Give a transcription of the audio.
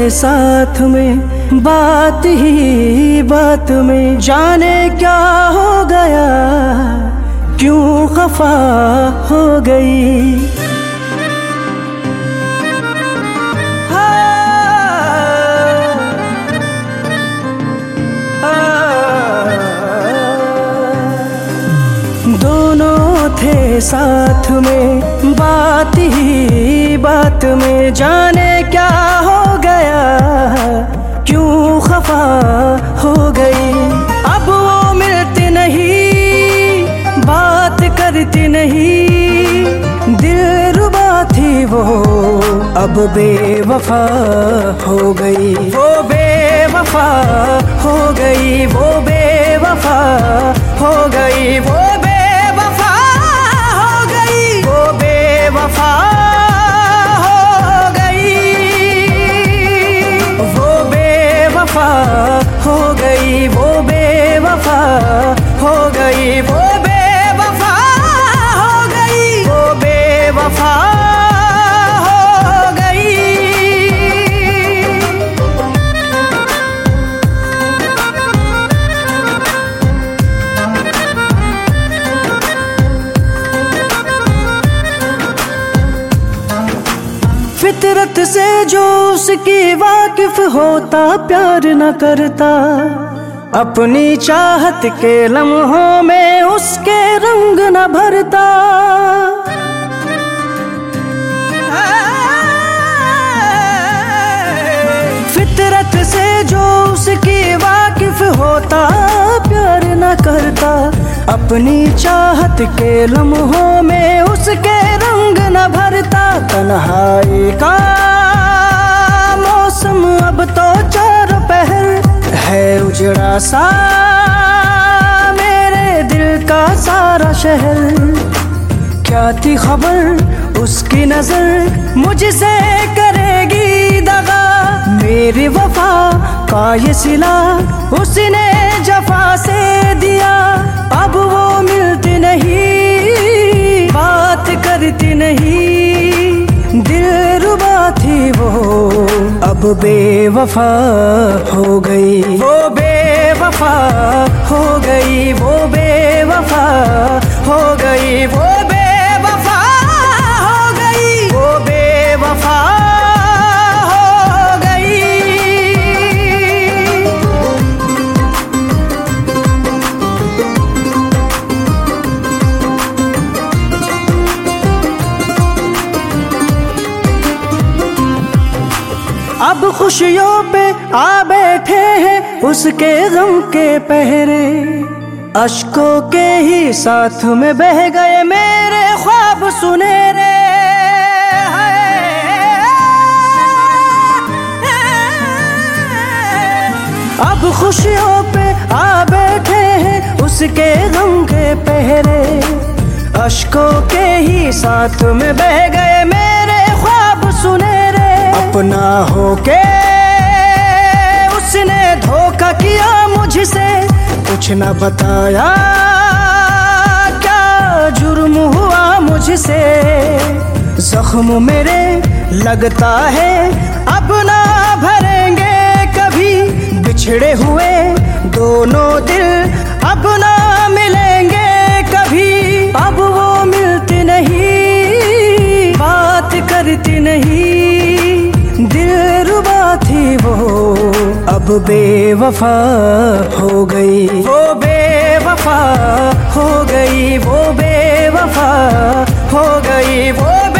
साथ में बात ही बात में, जाने क्या हो गया क्यों खफा हो गई। दोनों थे साथ में बात ही बात में, जाने क्या हो गया क्यों खफा हो गई। अब वो मिलती नहीं, बात करती नहीं, दिलरुबा थी वो अब बेवफा हो गई। वो बेवफा हो गई, वो बेवफा हो गई, वो बेवफा हो गई, वो बेवफा हो गई, वो बेवफा हो गई, वो बेवफा हो गई, वो बेवफा हो गई, वो बेवफा हो गई। फितरत से जो उसकी वाकिफ होता प्यार न करता, अपनी चाहत के लम्हों में उसके रंग न भरता। फितरत से जो उसकी वाकिफ होता प्यार न करता, अपनी चाहत के लम्हों में उसके रंग न भरता। तन्हाई का मौसम अब तो चारों पहर है उजड़ा सा मेरे दिल का सारा शहर। क्या थी खबर उसकी नजर मुझसे करेगी दगा, मेरी वफा का ये सिला उसने जफा से दिया। अब वो मिलती नहीं, बात करती नहीं, दिलरुबा थी वो अब बेवफा हो गई। वो बेवफा हो गई, वो बेवफा हो गई, वो बेवफा हो गई, वो बेवफा हो गई। अब खुशियों पे आ बैठे हैं उसके गम के पहरे, अश्कों के ही साथ में बह गए मेरे ख्वाब सुनहरे। अब खुशियों पे आ बैठे हैं उसके गम के पहरे, अश्कों के ही साथ में बह गए मेरे ख्वाब सुनहरे। अपना होके उसने धोखा किया मुझसे, कुछ न बताया क्या जुर्म हुआ मुझसे। जख्म मेरे लगता है अब ना भरेंगे कभी, बिछड़े हुए दोनों दिल अब ना मिलेंगे कभी। अब वो मिलती नहीं, बात करती नहीं, दिलरुबा थी वो अब बेवफा हो गई। वो बेवफा हो गई, वो बेवफा हो गई, वो